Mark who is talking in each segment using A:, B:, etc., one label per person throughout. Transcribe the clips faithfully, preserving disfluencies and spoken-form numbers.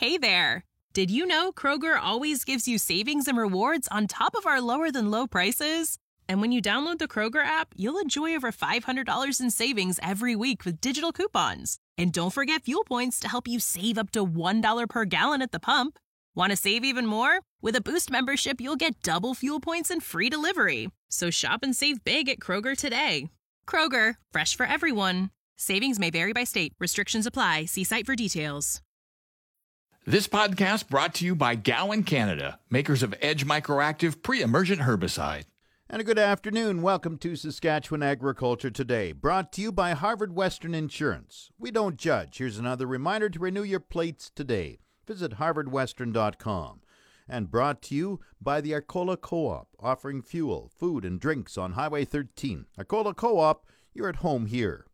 A: Hey there! Did you know Kroger always gives you savings and rewards on top of our lower-than-low prices? And when you download the Kroger app, you'll enjoy over five hundred dollars in savings every week with digital coupons. And don't forget fuel points to help you save up to one dollar per gallon at the pump. Want to save even more? With a Boost membership, you'll get double fuel points and free delivery. So shop and save big at Kroger today. Kroger, fresh for everyone. Savings may vary by state. Restrictions apply. See site for details.
B: This podcast brought to you by Gowan Canada, makers of Edge Microactive Pre-Emergent Herbicide.
C: And a good afternoon. Welcome to Saskatchewan Agriculture Today, brought to you by Harvard Western Insurance. We don't judge. Here's another reminder to renew your plates today. Visit harvard western dot com. And brought to you by the Arcola Co-op, offering fuel, food, and drinks on Highway thirteen. Arcola Co-op, you're at home here.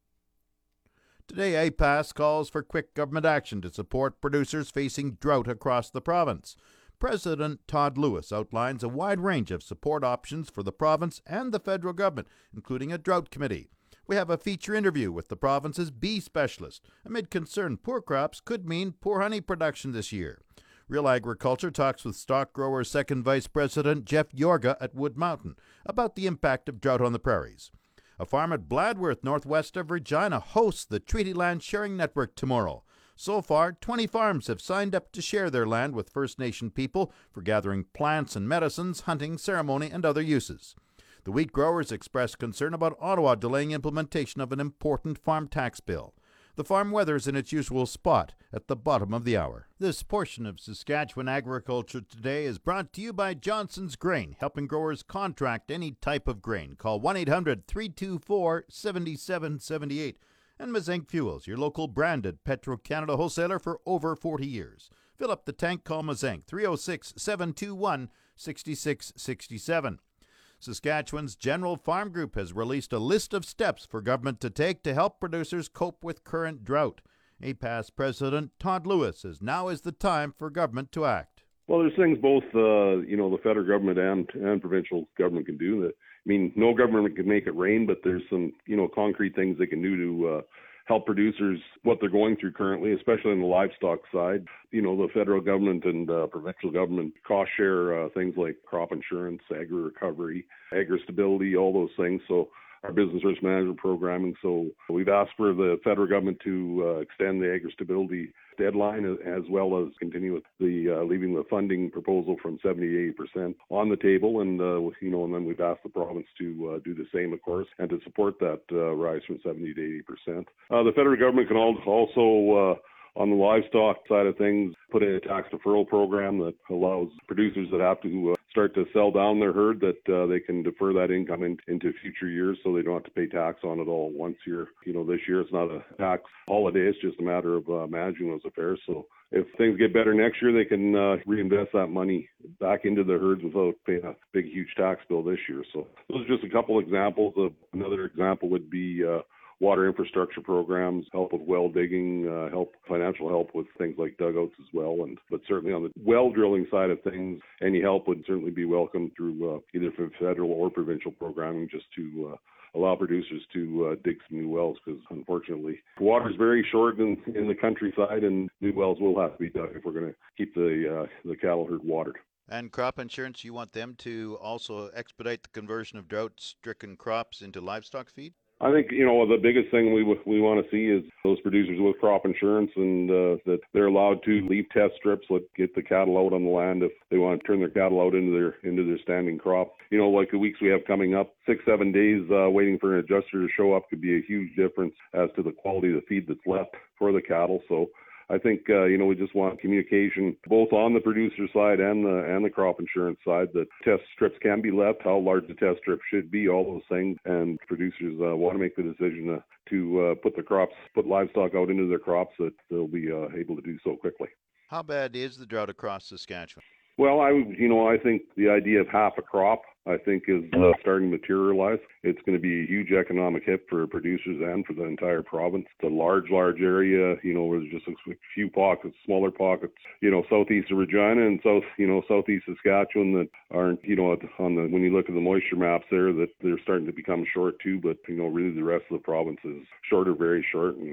C: Today, A P A S calls for quick government action to support producers facing drought across the province. President Todd Lewis outlines a wide range of support options for the province and the federal government, including a drought committee. We have a feature interview with the province's bee specialist. Amid concern poor crops could mean poor honey production this year. Real Agriculture talks with Stock Growers' second Vice President Jeff Yorga at Wood Mountain about the impact of drought on the prairies. A farm at Bladworth, northwest of Regina, hosts the Treaty Land Sharing Network tomorrow. So far, twenty farms have signed up to share their land with First Nation people for gathering plants and medicines, hunting, ceremony, and other uses. The wheat growers expressed concern about Ottawa delaying implementation of an important farm tax bill. The farm weather is in its usual spot at the bottom of the hour. This portion of Saskatchewan Agriculture Today is brought to you by Johnson's Grain, helping growers contract any type of grain. Call one eight hundred, three two four, seven seven seven eight. And Mazink Fuels, your local branded Petro-Canada wholesaler for over forty years. Fill up the tank, call Mazink, three oh six, seven two one, six six six seven. Saskatchewan's General Farm Group has released a list of steps for government to take to help producers cope with current drought. A P A S President Todd Lewis says now is the time for government to act.
D: Well, there's things both, uh, you know, the federal government and, and provincial government can do. That I mean, no government can make it rain, but there's some, you know, concrete things they can do to uh, help producers what they're going through currently, especially on the livestock side. You know, the federal government and uh, provincial government cost share uh, things like crop insurance, agri recovery, agri stability, all those things. So our business risk management programming. So we've asked for the federal government to uh, extend the agri stability deadline, as well as continue with the uh, leaving the funding proposal from seventy to eighty percent on the table. And, uh, you know, and then we've asked the province to uh, do the same, of course, and to support that uh, rise from seventy to eighty percent. Uh, the federal government can also, uh, on the livestock side of things, put in a tax deferral program that allows producers that have to uh, start to sell down their herd that uh, they can defer that income in, into future years, so they don't have to pay tax on it all once year. You know, this year it's not a tax holiday; it's just a matter of uh, managing those affairs. So if things get better next year, they can uh, reinvest that money back into their herds without paying a big, huge tax bill this year. So those are just a couple examples. Of another example would be Uh, water infrastructure programs, help with well digging, uh, help financial help with things like dugouts as well. And but certainly on the well drilling side of things, any help would certainly be welcome through uh, either from federal or provincial programming, just to uh, allow producers to uh, dig some new wells, because unfortunately water is very short in, in the countryside, and new wells will have to be dug if we're going to keep the uh, the cattle herd watered.
C: And crop insurance, you want them to also expedite the conversion of drought-stricken crops into livestock feed?
D: I think, you know, the biggest thing we we want to see is those producers with crop insurance, and uh, that they're allowed to leave test strips, let get the cattle out on the land if they want to turn their cattle out into their into their standing crop. You know, like the weeks we have coming up, six, seven days uh, waiting for an adjuster to show up could be a huge difference as to the quality of the feed that's left for the cattle. So I think, uh, you know, we just want communication both on the producer side and the and the crop insurance side, that test strips can be left, how large the test strip should be, all those things. And producers uh, want to make the decision uh, to uh, put the crops, put livestock out into their crops, that they'll be uh, able to do so quickly.
C: How bad is the drought across Saskatchewan?
D: Well, I, you know, I think the idea of half a crop, I think, is uh, starting to materialize. It's going to be a huge economic hit for producers and for the entire province. It's a large, large area, you know, where there's just a few pockets, smaller pockets, you know, southeast of Regina and south, you know, southeast Saskatchewan that aren't, you know, on the, when you look at the moisture maps there, that they're starting to become short too. But, you know, really the rest of the province is short or very short. And,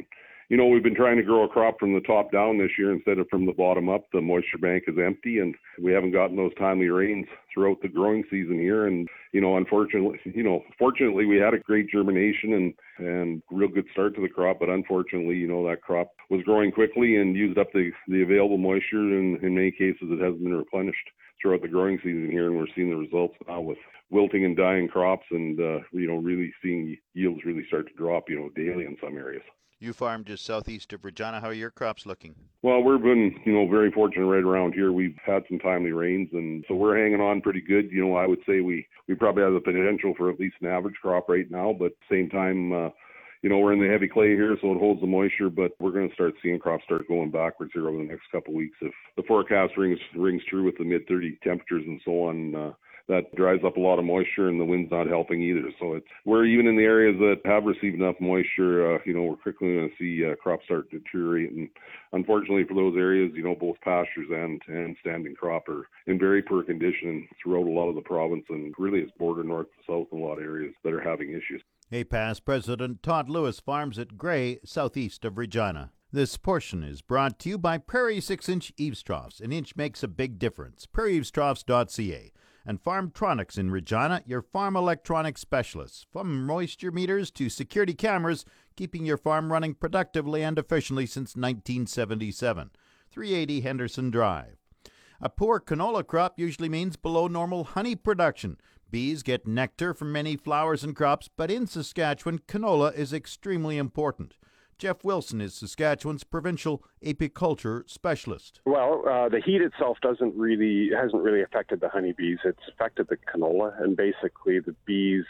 D: you know, we've been trying to grow a crop from the top down this year instead of from the bottom up. The moisture bank is empty, and we haven't gotten those timely rains throughout the growing season here. And, you know, unfortunately, you know, fortunately we had a great germination and, and real good start to the crop, but unfortunately, you know, that crop was growing quickly and used up the, the available moisture, and in many cases it hasn't been replenished throughout the growing season here, and we're seeing the results now with wilting and dying crops and, uh, you know, really seeing yields really start to drop, you know, daily in some areas.
C: You farm just southeast of Regina. How are your crops looking?
D: Well, we've been, you know, very fortunate right around here. We've had some timely rains, and so we're hanging on pretty good. You know, I would say we, we probably have the potential for at least an average crop right now, but at the same time, uh, you know, we're in the heavy clay here, so it holds the moisture, but we're going to start seeing crops start going backwards here over the next couple of weeks. If the forecast rings rings true with the mid thirty temperatures and so on, uh, that dries up a lot of moisture, and the wind's not helping either. So it's we're even in the areas that have received enough moisture, uh, you know, we're quickly going to see uh, crops start to deteriorate. And unfortunately for those areas, you know, both pastures and, and standing crop are in very poor condition throughout a lot of the province, and really it's border north to south in a lot of areas that are having issues. A P A S
C: President Todd Lewis farms at Gray, southeast of Regina. This portion is brought to you by Prairie six-inch eaves troughs. An inch makes a big difference. prairie eaves troughs dot c a. And Farmtronics in Regina, your farm electronics specialists. From moisture meters to security cameras, keeping your farm running productively and efficiently since nineteen seventy-seven. three eighty Henderson Drive. A poor canola crop usually means below normal honey production. Bees get nectar from many flowers and crops, but in Saskatchewan, canola is extremely important. Jeff Wilson is Saskatchewan's provincial apiculture specialist.
E: Well, uh, the heat itself doesn't really hasn't really affected the honeybees. It's affected the canola, and basically the bees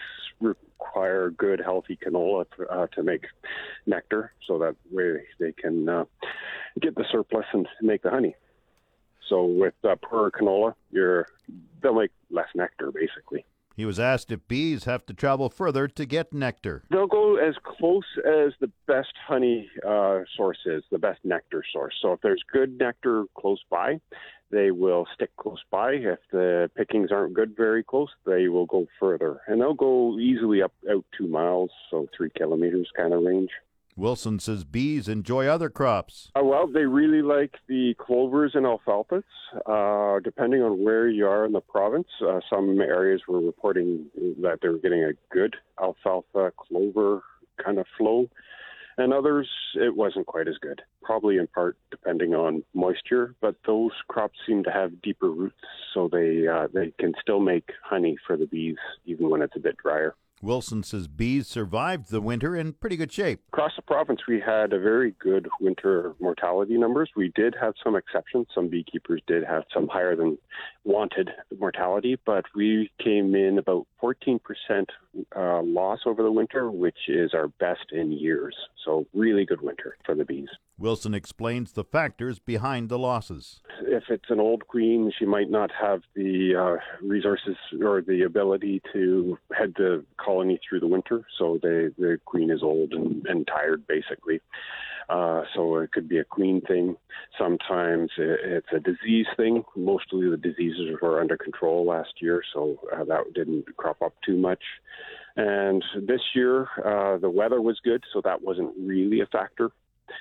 E: require good, healthy canola to, uh, to make nectar, so that way they can uh, get the surplus and make the honey. So with uh, poor canola, you're they'll make less nectar, basically.
C: He was asked if bees have to travel further to get nectar.
E: They'll go as close as the best honey uh, source is, the best nectar source. So if there's good nectar close by, they will stick close by. If the pickings aren't good very close, they will go further. And they'll go easily up out two miles, so three kilometers kind of range.
C: Wilson says bees enjoy other crops.
E: Uh, well, they really like the clovers and alfalfas, uh, depending on where you are in the province. Uh, some areas were reporting that they were getting a good alfalfa clover kind of flow, and others it wasn't quite as good, probably in part depending on moisture, but those crops seem to have deeper roots, so they, uh, they can still make honey for the bees even when it's a bit drier.
C: Wilson says bees survived the winter in pretty good shape.
E: Across the province, we had a very good winter mortality numbers. We did have some exceptions. Some beekeepers did have some higher than wanted mortality, but we came in about fourteen percent uh, loss over the winter, which is our best in years. So really good winter for the bees.
C: Wilson explains the factors behind the losses.
E: If it's an old queen, she might not have the uh, resources or the ability to head the colony through the winter. So the, the queen is old and, and tired, basically. Uh, so it could be a queen thing. Sometimes it's a disease thing. Mostly the diseases were under control last year, so uh, that didn't crop up too much. And this year, uh, the weather was good, so that wasn't really a factor.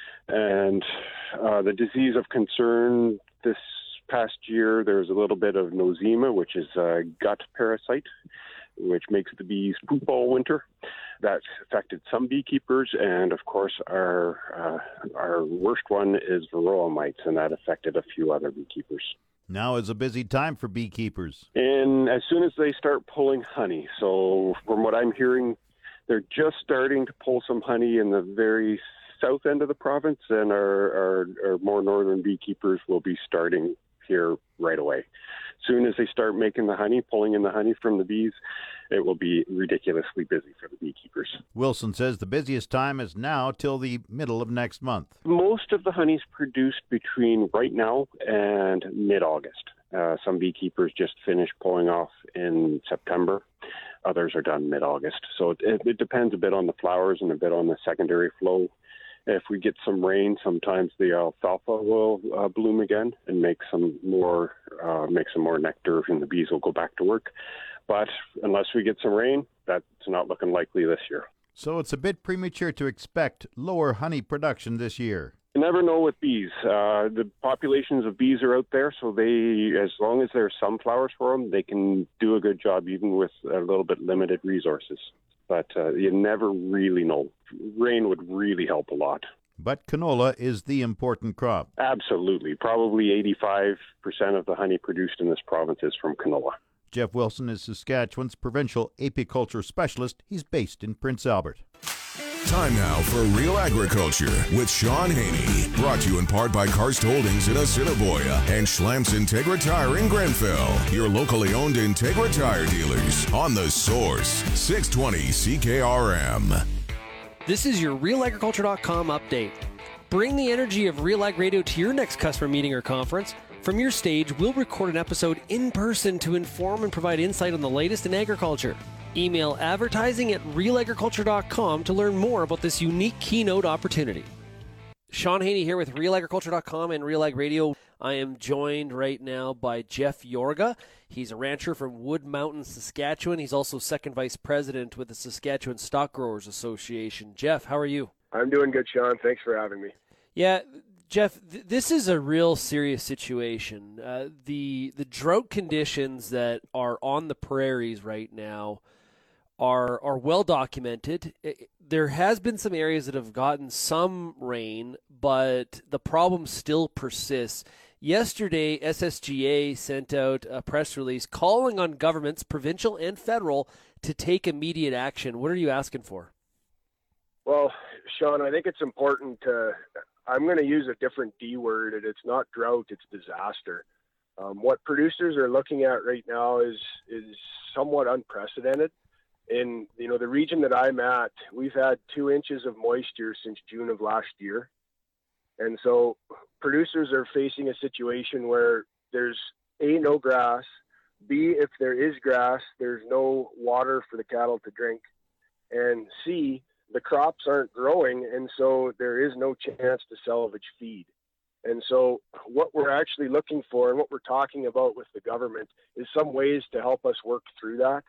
E: And uh, the disease of concern this past year, there's a little bit of nosema, which is a gut parasite, which makes the bees poop all winter. That affected some beekeepers, and of course, our uh, our worst one is varroa mites, and that affected a few other beekeepers.
C: Now is a busy time for beekeepers.
E: And as soon as they start pulling honey, so from what I'm hearing, they're just starting to pull some honey in the very south end of the province, and our, our, our more northern beekeepers will be starting here right away. As soon as they start making the honey, pulling in the honey from the bees, it will be ridiculously busy for the beekeepers.
C: Wilson says the busiest time is now till the middle of next month.
E: Most of the honey is produced between right now and mid-August. Uh, some beekeepers just finish pulling off in September. Others are done mid-August. So it, it depends a bit on the flowers and a bit on the secondary flow. If we get some rain, sometimes the alfalfa will uh, bloom again and make some more uh, make some more nectar, and the bees will go back to work. But unless we get some rain, that's not looking likely this year.
C: So it's a bit premature to expect lower honey production this year.
E: You never know with bees. Uh, the populations of bees are out there, so they, as long as there's some flowers for them, they can do a good job even with a little bit limited resources. But uh, you never really know. Rain would really help a lot.
C: But canola is the important crop.
E: Absolutely. Probably eighty-five percent of the honey produced in this province is from canola.
C: Jeff Wilson is Saskatchewan's provincial apiculture specialist. He's based in Prince Albert.
F: Time now for Real Agriculture with Sean Haney. Brought to you in part by Karst Holdings in Assiniboia and Schlamps Integra Tire in Grenfell. Your locally owned Integra Tire dealers on The Source, six twenty C K R M.
G: This is your Real Agriculture dot com update. Bring the energy of Real Ag Radio to your next customer meeting or conference. From your stage, we'll record an episode in person to inform and provide insight on the latest in agriculture. Email advertising at Real Agriculture dot com to learn more about this unique keynote opportunity. Sean Haney here with Real Agriculture dot com and Real Ag Radio. I am joined right now by Jeff Yorga. He's a rancher from Wood Mountain, Saskatchewan. He's also second vice president with the Saskatchewan Stock Growers Association. Jeff, how are you?
H: I'm doing good, Sean. Thanks for having me.
G: Yeah, Jeff, th- this is a real serious situation. Uh, the the drought conditions that are on the prairies right now are are well documented. It, there has been some areas that have gotten some rain, but the problem still persists. Yesterday, S S G A sent out a press release calling on governments, provincial and federal, to take immediate action. What are you asking for?
H: Well, Sean, I think it's important to, I'm going to use a different D word, and it's not drought, it's disaster. Um, what producers are looking at right now is is somewhat unprecedented. In you know the region that I'm at, we've had two inches of moisture since June of last year. And so producers are facing a situation where there's A, no grass, B, if there is grass, there's no water for the cattle to drink, and C, the crops aren't growing, and so there is no chance to salvage feed. And so what we're actually looking for and what we're talking about with the government is some ways to help us work through that.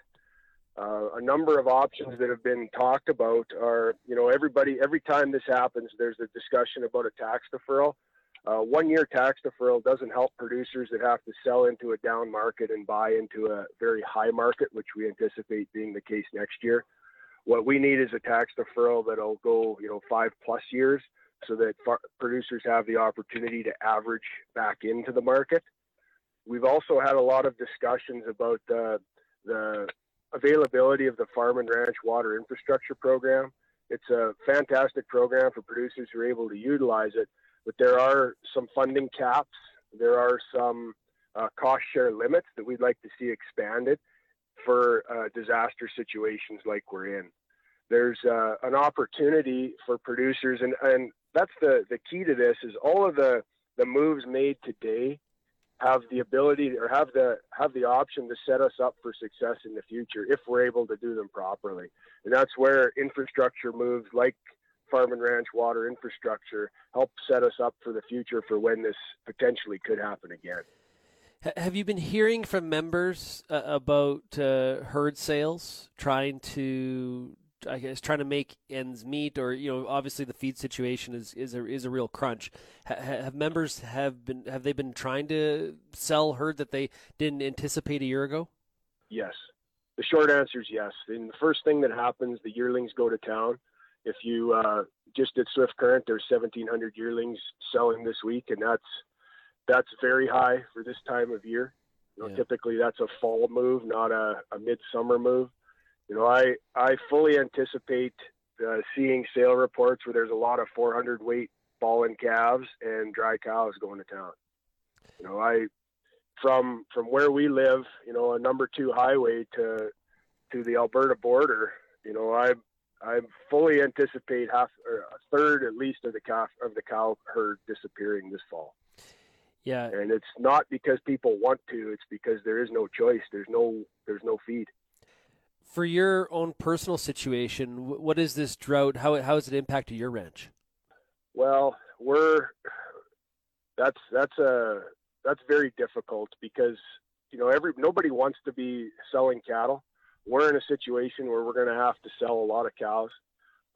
H: Uh, a number of options that have been talked about are, you know, everybody, every time this happens, there's a discussion about a tax deferral. Uh, one-year tax deferral doesn't help producers that have to sell into a down market and buy into a very high market, which we anticipate being the case next year. What we need is a tax deferral that'll go, you know, five plus years so that far- producers have the opportunity to average back into the market. We've also had a lot of discussions about uh, the availability of the Farm and Ranch Water Infrastructure Program. It's a fantastic program for producers who are able to utilize it, but there are some funding caps. There are some uh, cost share limits that we'd like to see expanded for uh, disaster situations like we're in. There's uh, an opportunity for producers, and, and that's the, the key to this, is all of the, the moves made today have the ability or have the have the option to set us up for success in the future if we're able to do them properly. And that's where infrastructure moves like Farm and Ranch Water Infrastructure help set us up for the future for when this potentially could happen again.
G: Have you been hearing from members uh, about uh, herd sales, trying to, I guess, trying to make ends meet, or, you know, obviously the feed situation is is a, is a real crunch. Ha- have members have been have they been trying to sell herd that they didn't anticipate a year ago?
H: Yes. The short answer is yes. And the first thing that happens, the yearlings go to town. If you uh, just at Swift Current, there's seventeen hundred yearlings selling this week, and that's that's very high for this time of year. You know, yeah. Typically that's a fall move, not a, a midsummer move. You know, I, I fully anticipate uh, seeing sale reports where there's a lot of four hundred weight fallen calves and dry cows going to town. You know, I, from, from where we live, you know, a number two highway to, to the Alberta border, you know, I, I fully anticipate half or a third at least of the calf of the cow herd disappearing this fall.
G: Yeah.
H: And it's not because people want to, it's because there is no choice. There's no, there's no feed.
G: For your own personal situation, what is this drought? How how has it impacted your ranch?
H: Well, we're that's that's a that's very difficult because you know every nobody wants to be selling cattle. We're in a situation where we're going to have to sell a lot of cows.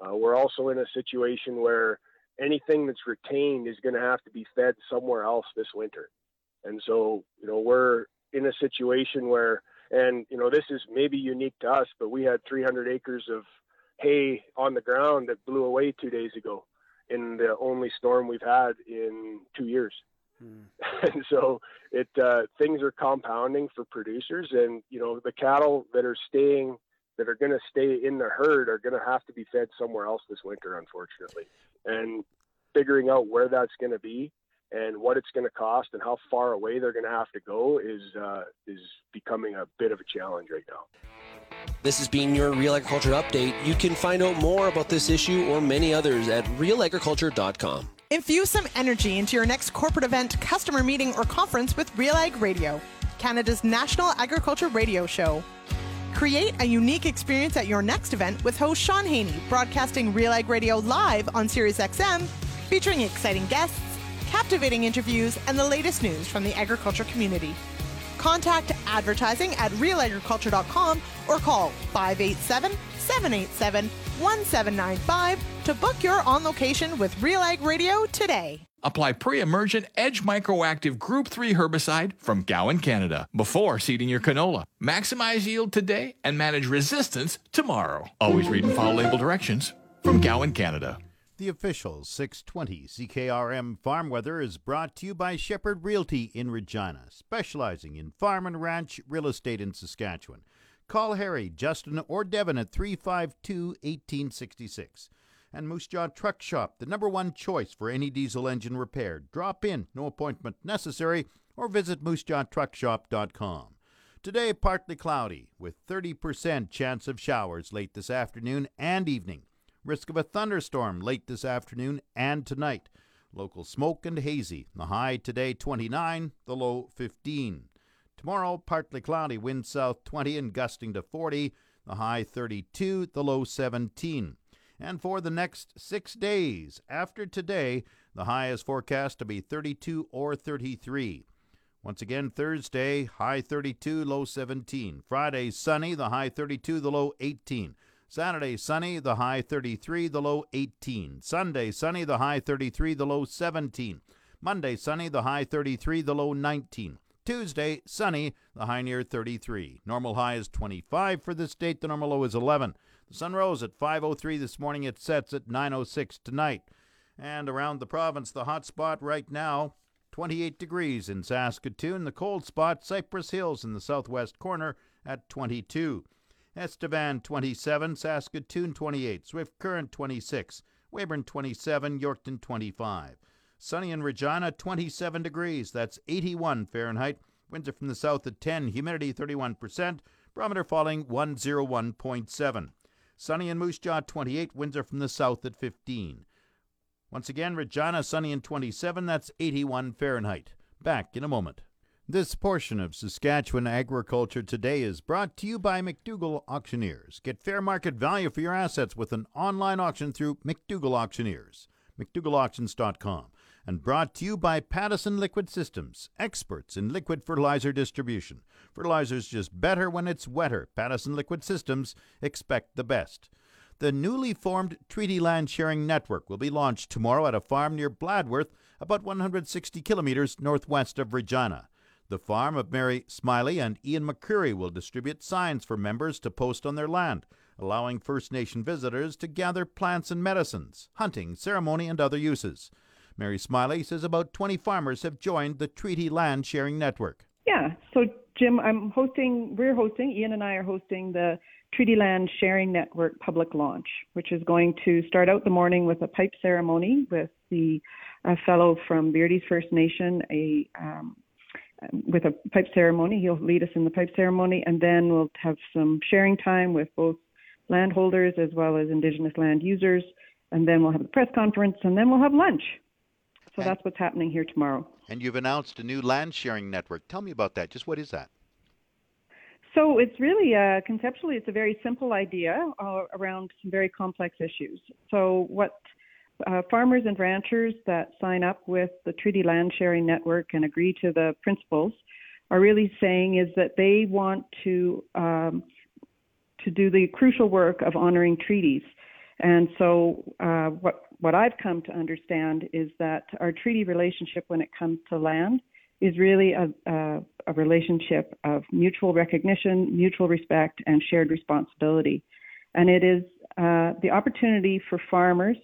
H: Uh, we're also in a situation where anything that's retained is going to have to be fed somewhere else this winter. And so, you know, we're in a situation where, and, you know, this is maybe unique to us, but we had three hundred acres of hay on the ground that blew away two days ago in the only storm we've had in two years. Hmm. And so it, uh, things are compounding for producers, and, you know, the cattle that are staying, that are going to stay in the herd are going to have to be fed somewhere else this winter, unfortunately. And figuring out where that's going to be and what it's going to cost and how far away they're going to have to go is uh, is becoming a bit of a challenge right now.
G: This has been your Real Agriculture Update. You can find out more about this issue or many others at real agriculture dot com.
I: Infuse some energy into your next corporate event, customer meeting, or conference with Real Ag Radio, Canada's national agriculture radio show. Create a unique experience at your next event with host Sean Haney, broadcasting Real Ag Radio live on Sirius X M, featuring exciting guests, captivating interviews, and the latest news from the agriculture community. Contact advertising at real agriculture dot com or call five eight seven, seven eight seven, one seven nine five to book your on location with Real Ag Radio today.
B: Apply pre-emergent Edge Microactive Group three herbicide from Gowan, Canada, before seeding your canola. Maximize yield today and manage resistance tomorrow. Always read and follow label directions from Gowan, Canada.
C: The official six twenty C K R M Farm Weather is brought to you by Shepherd Realty in Regina, specializing in farm and ranch real estate in Saskatchewan. Call Harry, Justin, or Devin at three five two, one eight six six. And Moose Jaw Truck Shop, the number one choice for any diesel engine repair. Drop in, no appointment necessary, or visit moose jaw truck shop dot com. Today, partly cloudy, with thirty percent chance of showers late this afternoon and evening. Risk of a thunderstorm late this afternoon and tonight. Local smoke and hazy. The high today twenty-nine, the low fifteen. Tomorrow, partly cloudy, wind south twenty and gusting to forty. The high thirty-two, the low seventeen. And for the next six days after today, the high is forecast to be thirty-two or thirty-three. Once again, Thursday, high thirty-two, low seventeen. Friday, sunny, the high thirty-two, the low eighteen. Saturday, sunny, the high thirty-three, the low eighteen. Sunday, sunny, the high thirty-three, the low seventeen. Monday, sunny, the high thirty-three, the low nineteen. Tuesday, sunny, the high near thirty-three. Normal high is twenty-five for this date. The normal low is eleven. The sun rose at five oh three this morning. It sets at nine oh six tonight. And around the province, the hot spot right now, twenty-eight degrees in Saskatoon. The cold spot, Cypress Hills in the southwest corner at twenty-two. Estevan, twenty-seven. Saskatoon, twenty-eight. Swift Current, twenty-six. Weyburn, twenty-seven. Yorkton, twenty-five. Sunny in Regina, twenty-seven degrees. That's eighty-one Fahrenheit. Winds are from the south at ten. Humidity, thirty-one percent. Barometer falling one oh one point seven. Sunny in Moose Jaw, twenty-eight. Winds are from the south at fifteen. Once again, Regina, sunny in twenty-seven. That's eighty-one Fahrenheit. Back in a moment. This portion of Saskatchewan Agriculture Today is brought to you by McDougall Auctioneers. Get fair market value for your assets with an online auction through McDougall Auctioneers. McDougall Auctions dot com. And brought to you by Pattison Liquid Systems, experts in liquid fertilizer distribution. Fertilizer's just better when it's wetter. Pattison Liquid Systems, expect the best. The newly formed Treaty Land Sharing Network will be launched tomorrow at a farm near Bladworth, about one hundred sixty kilometers northwest of Regina. The farm of Mary Smiley and Ian McCurry will distribute signs for members to post on their land, allowing First Nation visitors to gather plants and medicines, hunting, ceremony, and other uses. Mary Smiley says about twenty farmers have joined the Treaty Land Sharing Network.
J: Yeah, so Jim, I'm hosting, we're hosting, Ian and I are hosting the Treaty Land Sharing Network public launch, which is going to start out the morning with a pipe ceremony with the a fellow from Beardy's First Nation, a um, with a pipe ceremony. He'll lead us in the pipe ceremony, and then we'll have some sharing time with both landholders as well as Indigenous land users, and then we'll have the press conference, and then we'll have lunch. So and, that's what's happening here tomorrow.
C: And you've announced a new land sharing network. Tell me about that. Just what is that?
J: So it's really, uh, conceptually, it's a very simple idea uh, around some very complex issues. So what uh, farmers and ranchers that sign up with the Treaty Land Sharing Network and agree to the principles are really saying is that they want to um, to do the crucial work of honoring treaties. And so uh, what, what I've come to understand is that our treaty relationship when it comes to land is really a, a, a relationship of mutual recognition, mutual respect, and shared responsibility. And it is uh, the opportunity for farmers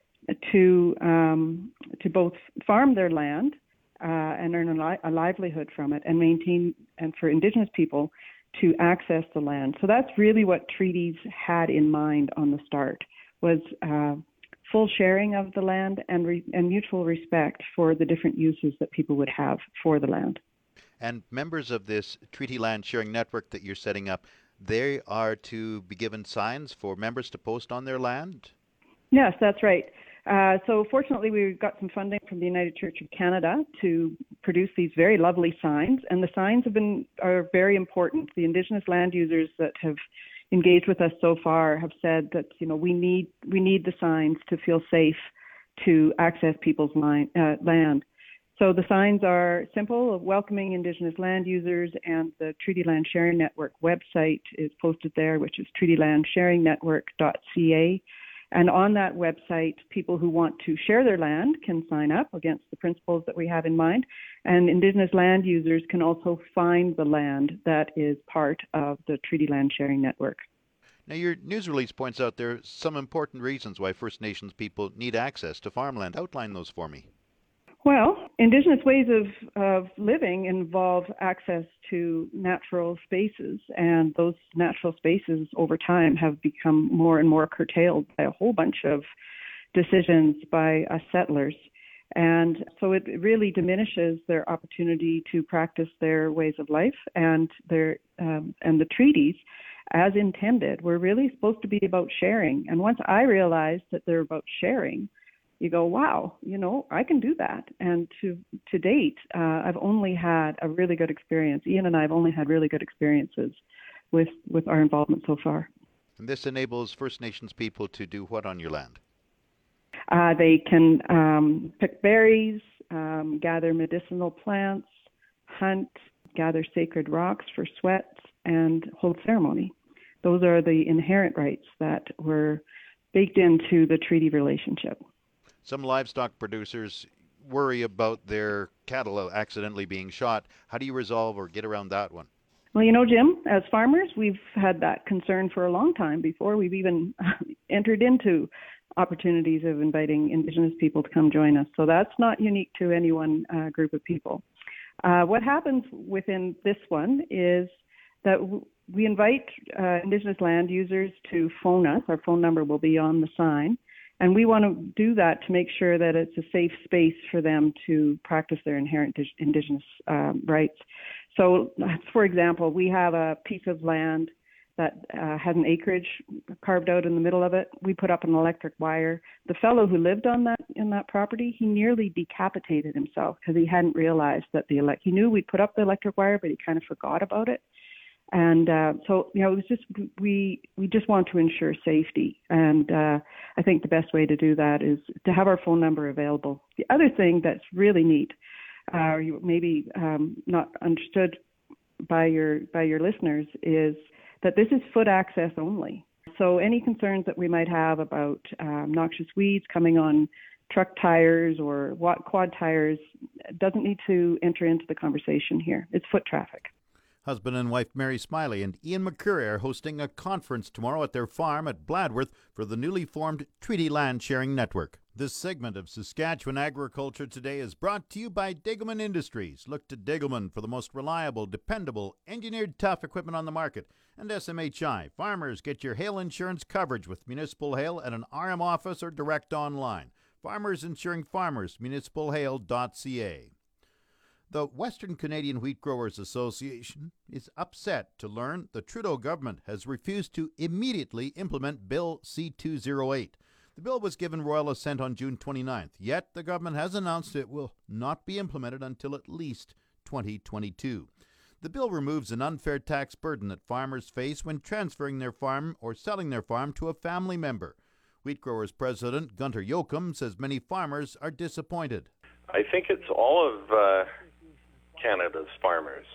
J: to um, to both farm their land uh, and earn a, li- a livelihood from it, and maintain, and for Indigenous people to access the land. So that's really what treaties had in mind on the start, was uh, full sharing of the land and re- and mutual respect for the different uses that people would have for the land.
C: And members of this treaty land sharing network that you're setting up, they are to be given signs for members to post on their land?
J: Yes, that's right. Uh, so fortunately, we got some funding from the United Church of Canada to produce these very lovely signs, and the signs have been are very important. The Indigenous land users that have engaged with us so far have said that, you know, we need we need the signs to feel safe to access people's line, uh, land. So the signs are simple, of welcoming Indigenous land users, and the Treaty Land Sharing Network website is posted there, which is treaty land sharing network dot c a. And on that website, people who want to share their land can sign up against the principles that we have in mind. And Indigenous land users can also find the land that is part of the Treaty Land Sharing Network.
C: Now, your news release points out there are some important reasons why First Nations people need access to farmland. Outline those for me.
J: Well, Indigenous ways of, of living involve access to natural spaces, and those natural spaces over time have become more and more curtailed by a whole bunch of decisions by us settlers. And so it really diminishes their opportunity to practice their ways of life, and their um, and the treaties, as intended, were really supposed to be about sharing. And once I realized that they're about sharing, you go, wow, you know, I can do that. And to to date, uh, I've only had a really good experience. Ian and I have only had really good experiences with, with our involvement so far.
C: And this enables First Nations people to do what on your land?
J: Uh, they can um, pick berries, um, gather medicinal plants, hunt, gather sacred rocks for sweats, and hold ceremony. Those are the inherent rights that were baked into the treaty relationship.
C: Some livestock producers worry about their cattle accidentally being shot. How do you resolve or get around that one?
J: Well, you know, Jim, as farmers, we've had that concern for a long time before we've even entered into opportunities of inviting Indigenous people to come join us. So that's not unique to any one uh, group of people. Uh, what happens within this one is that w- we invite uh, Indigenous land users to phone us. Our phone number will be on the sign. And we want to do that to make sure that it's a safe space for them to practice their inherent Indigenous um, rights. So, for example, we have a piece of land that uh, has an acreage carved out in the middle of it. We put up an electric wire. The fellow who lived on that in that property, he nearly decapitated himself because he hadn't realized that the elect. He knew we'd put up the electric wire, but he kind of forgot about it. And uh, so, you know, it was just we we just want to ensure safety, and uh, I think the best way to do that is to have our phone number available. The other thing that's really neat, uh, you maybe um, not understood by your by your listeners, is that this is foot access only. So any concerns that we might have about um, noxious weeds coming on truck tires or quad tires doesn't need to enter into the conversation here. It's foot traffic.
C: Husband and wife Mary Smiley and Ian McCurry are hosting a conference tomorrow at their farm at Bladworth for the newly formed Treaty Land Sharing Network. This segment of Saskatchewan Agriculture Today is brought to you by Degelman Industries. Look to Degelman for the most reliable, dependable, engineered tough equipment on the market. And S M H I. Farmers, get your hail insurance coverage with Municipal Hail at an R M office or direct online. Farmers Insuring Farmers, municipal hail dot c a. The Western Canadian Wheat Growers Association is upset to learn the Trudeau government has refused to immediately implement Bill C two oh eight. The bill was given royal assent on June twenty-ninth, yet the government has announced it will not be implemented until at least twenty twenty-two. The bill removes an unfair tax burden that farmers face when transferring their farm or selling their farm to a family member. Wheat Growers President Gunter Yoakum says many farmers are disappointed.
K: I think it's all of uh, Canada's farmers.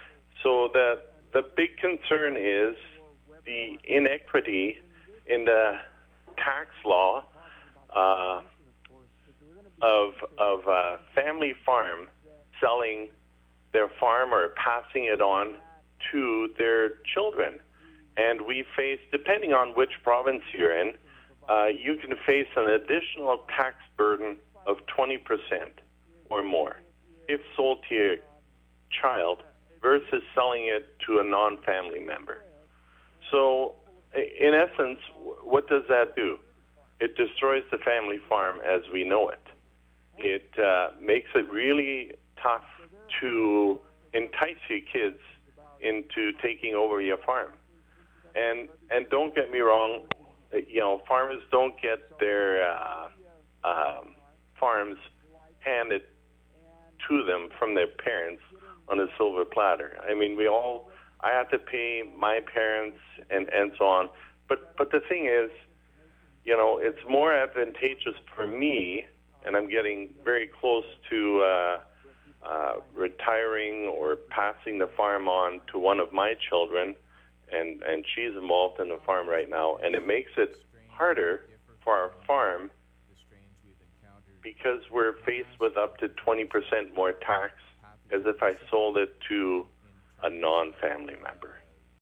K: So the, the big concern is the inequity in the tax law uh, of of a family farm selling their farm or passing it on to their children. And we face, depending on which province you're in, uh, you can face an additional tax burden of twenty percent or more if sold to your child versus selling it to a non-family member. So, in essence, what does that do? It destroys the family farm as we know it. It uh, makes it really tough to entice your kids into taking over your farm. And and don't get me wrong, you know, farmers don't get their uh, um, farms handed to them from their parents on a silver platter. I mean, we all, I have to pay my parents and, and so on. But but the thing is, you know, it's more advantageous for me, and I'm getting very close to uh, uh, retiring or passing the farm on to one of my children, and, and she's involved in the farm right now, and it makes it harder for our farm because we're faced with up to twenty percent more tax as if I sold it to a non-family member.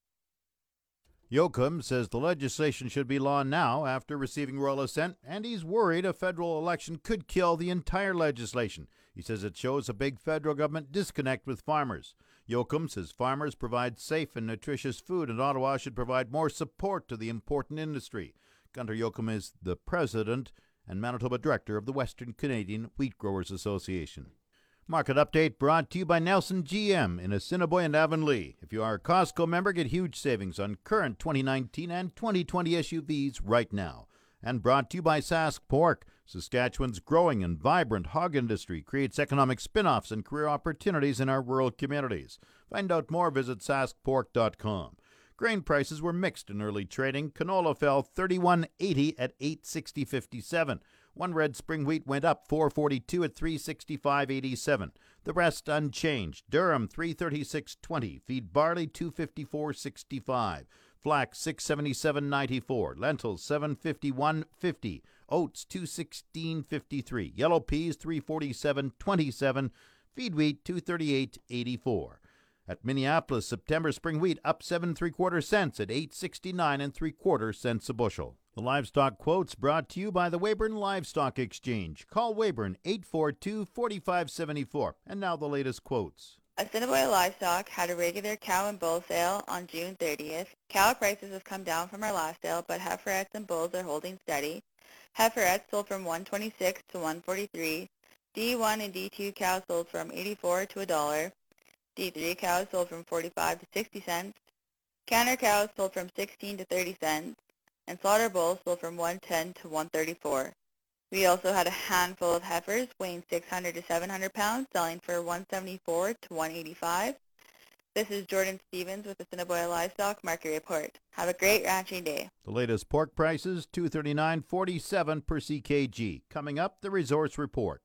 C: Yoakum says the legislation should be law now after receiving royal assent, and he's worried a federal election could kill the entire legislation. He says it shows a big federal government disconnect with farmers. Yoakum says farmers provide safe and nutritious food, and Ottawa should provide more support to the important industry. Gunter Yoakum is the president and Manitoba director of the Western Canadian Wheat Growers Association. Market update brought to you by Nelson G M in Assiniboia and Avonlea. If you are a Costco member, get huge savings on current twenty nineteen and twenty twenty S U Vs right now. And brought to you by Sask Pork. Saskatchewan's growing and vibrant hog industry creates economic spin-offs and career opportunities in our rural communities. Find out more, visit sask pork dot com. Grain prices were mixed in early trading. Canola fell thirty-one eighty at eight sixty fifty-seven. One red spring wheat went up four forty-two at three sixty-five eighty-seven. The rest unchanged. Durum three thirty-six twenty. Feed barley two fifty-four sixty-five. Flax six seventy-seven ninety-four. Lentils seven fifty-one fifty. Oats two sixteen fifty-three. Yellow peas three forty-seven twenty-seven. Feed wheat two thirty-eight eighty-four. At Minneapolis, September spring wheat up seven and three quarter cents at eight sixty-nine and three quarter cents a bushel. The livestock quotes brought to you by the Weyburn Livestock Exchange. Call Weyburn eight four two, four five seven four. And now the latest quotes.
L: Assiniboia Livestock had a regular cow and bull sale on June thirtieth. Cow prices have come down from our last sale, but heiferettes and bulls are holding steady. Heiferettes sold from one twenty-six to one forty-three. D one and D two cows sold from eighty-four to a dollar. D three cows sold from forty-five to sixty cents. Canner cows sold from sixteen to thirty cents. And slaughter bulls sold from one ten to one thirty-four. We also had a handful of heifers weighing six hundred to seven hundred pounds, selling for one seventy-four to one eighty-five. This is Jordan Stevens with the Assiniboia Livestock Market Report. Have a great ranching day.
C: The latest pork prices, two thirty-nine forty-seven per C K G. Coming up, the Resource Report.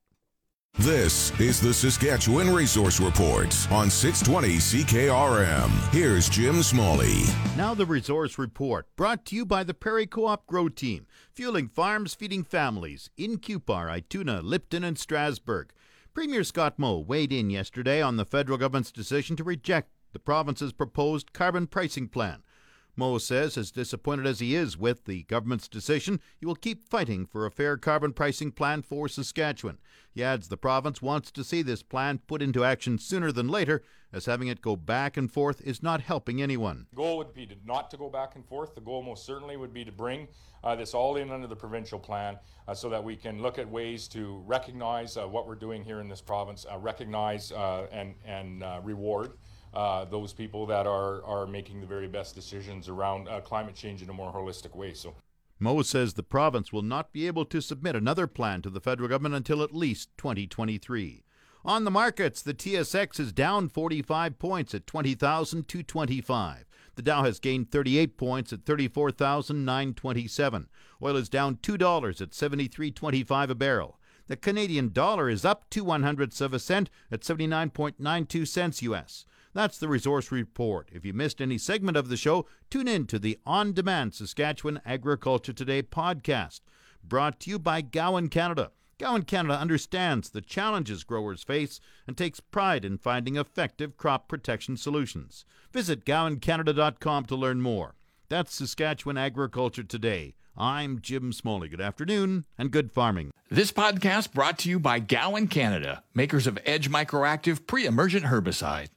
F: This is the Saskatchewan Resource Report on six twenty C K R M. Here's Jim Smalley.
C: Now the Resource Report, brought to you by the Prairie Co-op Grow Team, fueling farms, feeding families in Cupar, Ituna, Lipton, and Strasbourg. Premier Scott Moe weighed in yesterday on the federal government's decision to reject the province's proposed carbon pricing plan. Moe says, as disappointed as he is with the government's decision, he will keep fighting for a fair carbon pricing plan for Saskatchewan. He adds the province wants to see this plan put into action sooner than later, as having it go back and forth is not helping anyone.
M: The goal would be to not to go back and forth. The goal most certainly would be to bring uh, this all in under the provincial plan uh, so that we can look at ways to recognize uh, what we're doing here in this province, uh, recognize uh, and, and uh, reward Uh, those people that are, are making the very best decisions around uh, climate change in a more holistic way. So,
C: Moe says the province will not be able to submit another plan to the federal government until at least twenty twenty-three. On the markets, the T S X is down forty-five points at twenty thousand two hundred twenty-five. The Dow has gained thirty-eight points at thirty-four thousand nine hundred twenty-seven. Oil is down two dollars at seventy-three twenty-five a barrel. The Canadian dollar is up two one hundredths of a cent at seventy-nine point nine two cents U S. That's the Resource Report. If you missed any segment of the show, tune in to the on-demand Saskatchewan Agriculture Today podcast, brought to you by Gowan Canada. Gowan Canada understands the challenges growers face and takes pride in finding effective crop protection solutions. Visit gowan canada dot com to learn more. That's Saskatchewan Agriculture Today. I'm Jim Smoley. Good afternoon and good farming.
B: This podcast brought to you by Gowan Canada, makers of Edge Microactive pre-emergent herbicide.